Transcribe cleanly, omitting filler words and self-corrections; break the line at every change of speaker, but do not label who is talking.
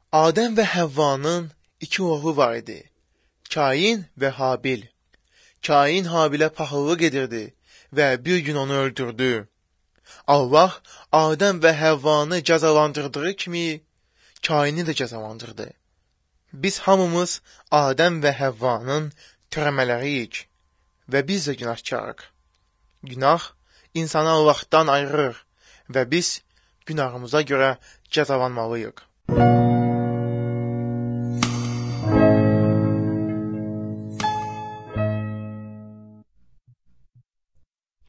Adəm və Həvvanın iki oğlu var idi. Kain və Habil. Kain Habilə paxıllıq edirdi və bir gün onu öldürdü. Allah Adəm və Həvvanı cəzalandırdığı kimi Kaini də cəzalandırdı. Biz hamımız Adəm və Həvvanın törəmələriyik və biz də günahkarıq. Günah insanı Allahdan ayırır və biz günahımıza görə cəzalanmalıyıq.